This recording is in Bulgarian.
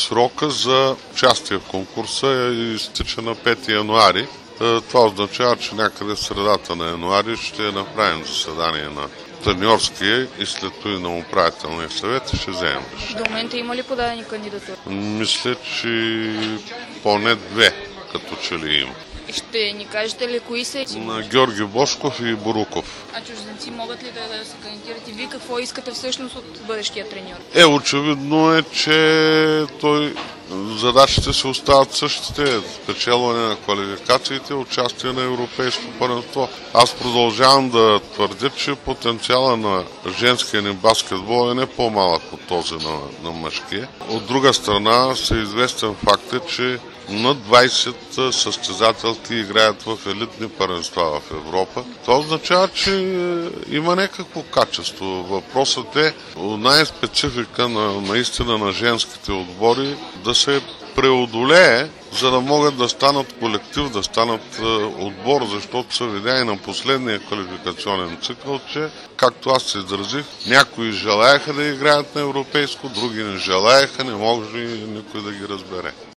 срока за участие в конкурса изтича на 5 януари. Това означава, че някъде в средата на януари ще направим заседание на треньорския и след това и на управителния съвет и ще вземем решение. До момента има ли подадени кандидатури? Мисля, че поне 2, като че ли има. Ще ни кажете ли кои са? На Георги Бошков и Боруков. А чужденци могат ли да се кандидатират? И вие какво искате всъщност от бъдещия треньор? Очевидно е, че задачите се остават същите. Спечелване на квалификациите, участие на европейско първенство. Аз продължавам да твърдя, че потенциала на женския ни баскетбол е не по-малък от този на мъжкия. От друга страна, всеизвестен факт е, че над 20 състезателки играят в елитни първенства в Европа. Това означава, че има някакво качество. Въпросът е най-специфика наистина на женските отбори да се преодолее, за да могат да станат колектив, да станат отбор, защото се видя и на последния квалификационен цикъл, че, както аз се изразих, някои желаяха да играят на европейско, други не желаяха, не може никой да ги разбере.